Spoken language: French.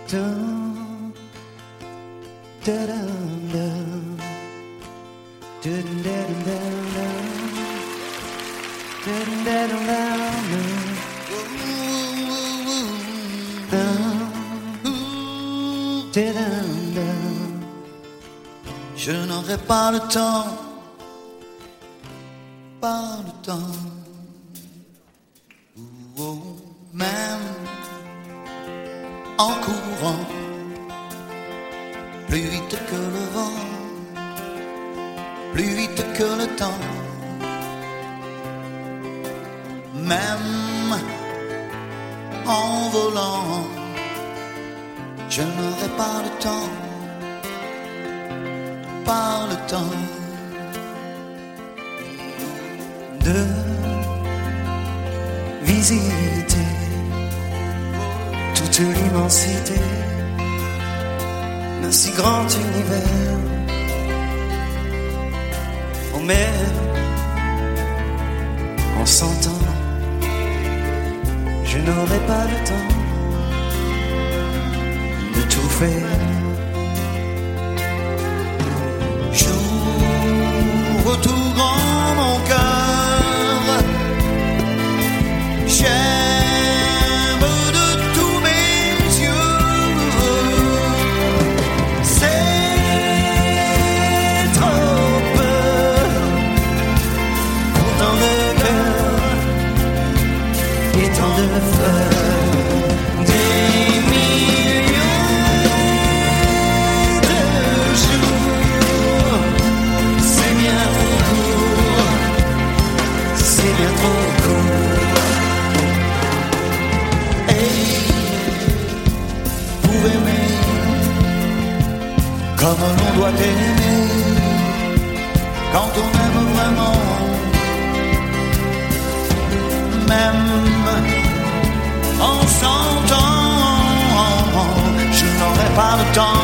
Dum, da-dum, dum. Dum, da-dum, dum, dum. Dum, da-dum, dum, dum. Dum, da-dum, dum. Je n'aurai pas le temps, pas le temps. Oh, même en courant, plus vite que le vent, plus vite que le temps. Même en volant, je n'aurai pas le temps, pas le temps de visiter toute l'immensité d'un si grand univers. Oh même en 100 ans, je n'aurai pas le temps de tout faire. J'ouvre tout grand mon cœur, j'aime de tous mes yeux. C'est trop peu Pour tant de cœurs et tant de fleurs, des millions de jours. C'est bien court, c'est bien trop court. Et pour aimer comme l'on doit aimer, quand on aime vraiment, même en 100 ans, je n'aurai pas le temps.